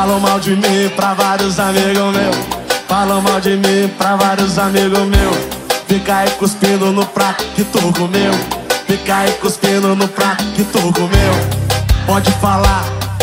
Falam mal de mim pra vários amigos meus. Falam mal de mim pra vários amigos meus. Fica aí cuspindo no prato que tu comeu. Fica aí cuspindo no prato que tu comeu. Pode falar,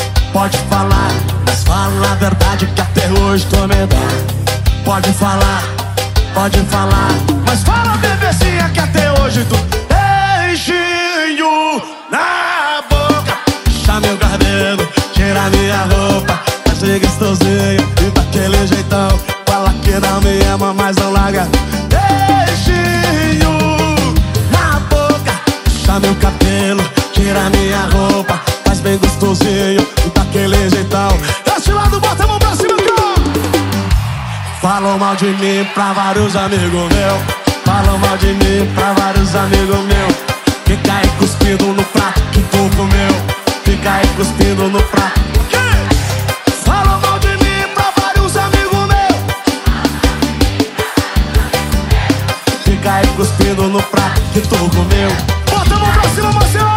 mas fala a verdade que até hoje tu me dá. Pode falar, mas fala bebezinha que até hoje tu beijinho na boca. Puxa meu cabelo, tira minha roupa, faz ser gostosinho e daquele jeitão. Fala que não me ama, mas não larga. Beijinho na boca. Puxa meu cabelo, tira minha roupa, faz bem gostosinho e daquele jeitão. Desse lado, bota a mão pra cima, cara. Falam mal de mim pra vários amigos meus. Falam mal de mim pra vários amigos meus. Fica aí cuspindo no prato que tu comeu. Fica aí cuspindo no prato. Falam mal de mim pra vários amigos meus. Fica aí cuspindo no prato que tu comeu. Bota a mão pra cima, Marcelo.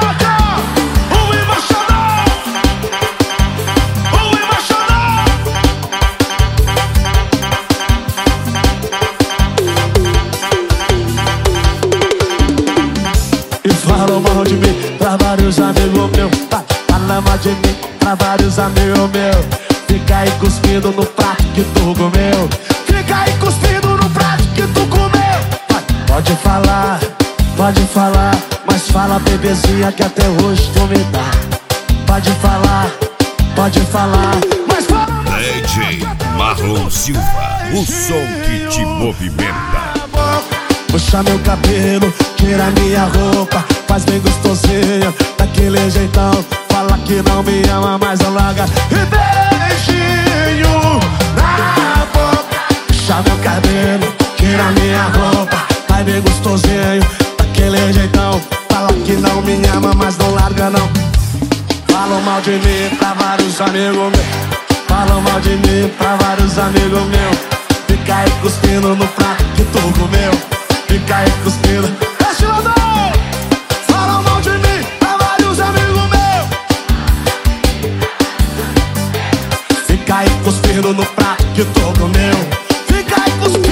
Falam mal de mim pra vários amigos meus. Fala mal de mim pra vários amigos meus. Fica aí cuspindo no prato que tu comeu. Fica aí cuspindo no prato que tu comeu. Pode falar, mas fala bebezinha que até hoje tu me dá. Pode falar, mas fala. DJ Marlon Silva, o som que te movimenta. Puxa meu cabelo, tira minha roupa, faz bem gostosinho, daquele jeitão. Fala que não me ama, mas não larga. E beijinho na boca. Puxa meu cabelo, tira minha roupa, faz bem gostosinho, daquele jeitão. Fala que não me ama, mas não larga não. Falam mal de mim pra vários amigos meus. Falam mal de mim pra vários amigos meus. Fica aí cuspindo no prato que tu comeu. Fica aí cuspindo. Este lado. Falam mal de mim pra vários amigos meus. Fica aí cuspindo no prato que tu comeu. Fica aí cuspindo.